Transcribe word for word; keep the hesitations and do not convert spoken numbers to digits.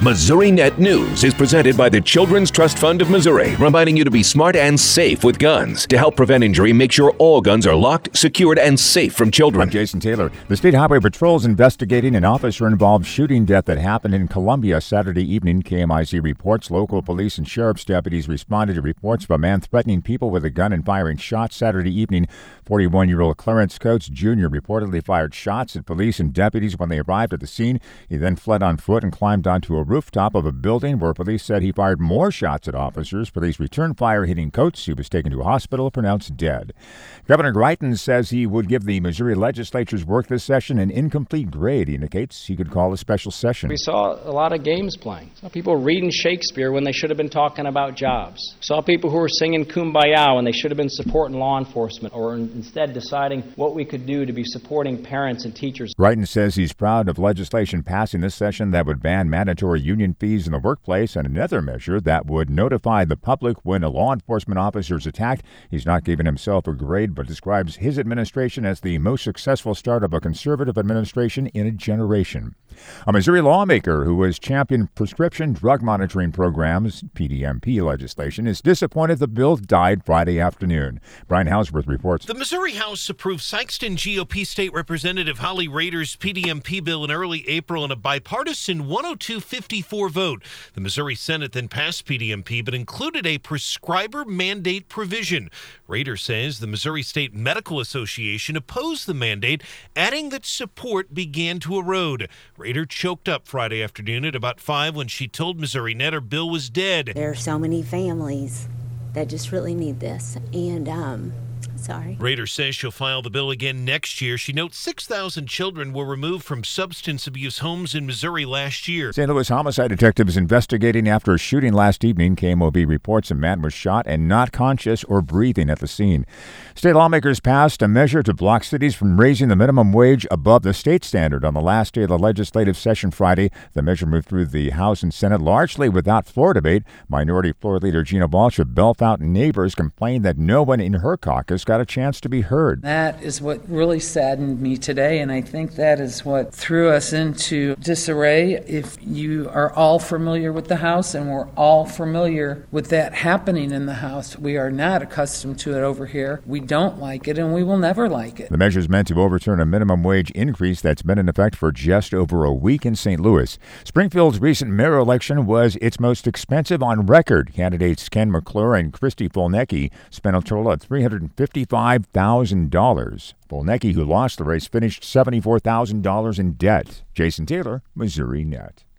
MissouriNet News is presented by the Children's Trust Fund of Missouri, reminding you to be smart and safe with guns. To help prevent injury, make sure all guns are locked, secured, and safe from children. I'm Jason Taylor. The State Highway Patrol is investigating an officer-involved shooting death that happened in Columbia Saturday evening. K M I Z reports local police and sheriff's deputies responded to reports of a man threatening people with a gun and firing shots Saturday evening. forty-one-year-old Clarence Coates Junior reportedly fired shots at police and deputies when they arrived at the scene. He then fled on foot and climbed onto a rooftop of a building where police said he fired more shots at officers. Police returned fire, hitting Coates. He was taken to a hospital, pronounced dead. Governor Greitens says he would give the Missouri legislature's work this session an incomplete grade. He indicates he could call a special session. We saw a lot of games playing. Saw people reading Shakespeare when they should have been talking about jobs. Saw people who were singing Kumbaya when they should have been supporting law enforcement, or instead deciding what we could do to be supporting parents and teachers. Greitens says he's proud of legislation passing this session that would ban mandatory union fees in the workplace and another measure that would notify the public when a law enforcement officer is attacked. He's not giving himself a grade, but describes his administration as the most successful start of a conservative administration in a generation. A Missouri lawmaker who has championed prescription drug monitoring programs, P D M P legislation, is disappointed the bill died Friday afternoon. Brian Hausworth reports. The Missouri House approved Sikeston G O P State Representative Holly Rader's P D M P bill in early April in a bipartisan one oh two fifty-four vote. The Missouri Senate then passed P D M P but included a prescriber mandate provision. Rader says the Missouri State Medical Association opposed the mandate, adding that support began to erode. Rader choked up Friday afternoon at about five when she told MissouriNet her bill was dead. There are so many families that just really need this, and um Sorry. Rader says she'll file the bill again next year. She notes six thousand children were removed from substance abuse homes in Missouri last year. Saint Louis homicide detectives investigating after a shooting last evening. K M O B reports a man was shot and not conscious or breathing at the scene. State lawmakers passed a measure to block cities from raising the minimum wage above the state standard on the last day of the legislative session Friday. The measure moved through the House and Senate largely without floor debate. Minority Floor Leader Gina Balch of Bellefontaine Neighbors complained that no one in her caucus got a chance to be heard. That is what really saddened me today, and I think that is what threw us into disarray. If you are all familiar with the House, and we're all familiar with that happening in the House, we are not accustomed to it over here. We don't like it, and we will never like it. The measure is meant to overturn a minimum wage increase that's been in effect for just over a week in Saint Louis. Springfield's recent mayor election was its most expensive on record. Candidates Ken McClure and Christy Volnecki spent a total of three hundred fifty fifty-five thousand dollars. Volnecki, who lost the race, finished seventy-four thousand dollars in debt. Jason Taylor, MissouriNet.